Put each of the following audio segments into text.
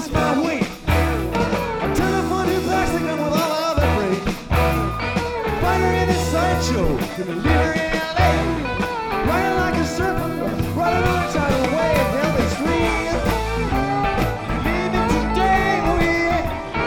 lost my weight. I turned a funny plastic gun with all of the brain. Find her in a sideshow, gonna leave her in LA. Riding like a surfer, riding on a tidal wave down the street. Leaving today, oh yeah.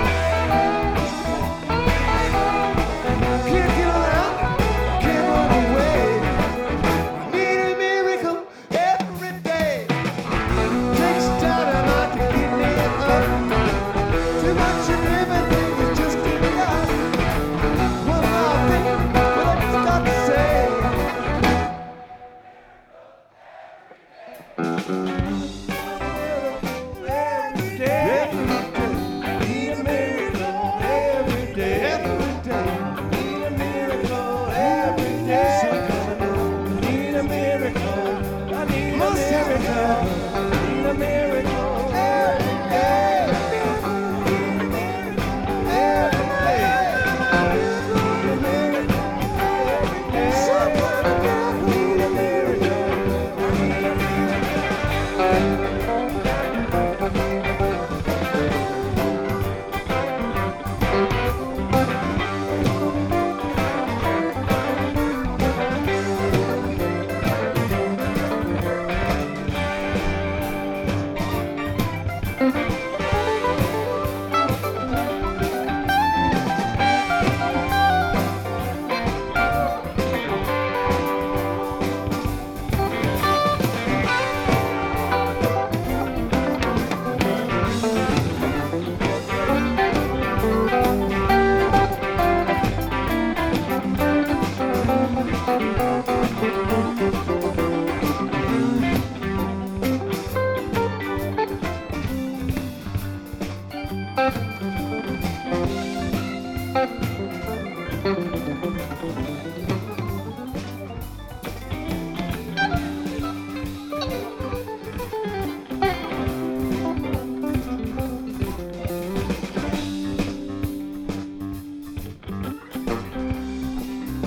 Can't get around, can't run away. I need a miracle every day. Takes dynamite to get me up. Too much of everything is just enough. One more thing, but I just got to say. Every day, need a miracle every day, every day. Need a miracle every day. Need a miracle. I need a miracle. Need a miracle every day. Every day. Need a miracle every day. Need a miracle. Need a miracle.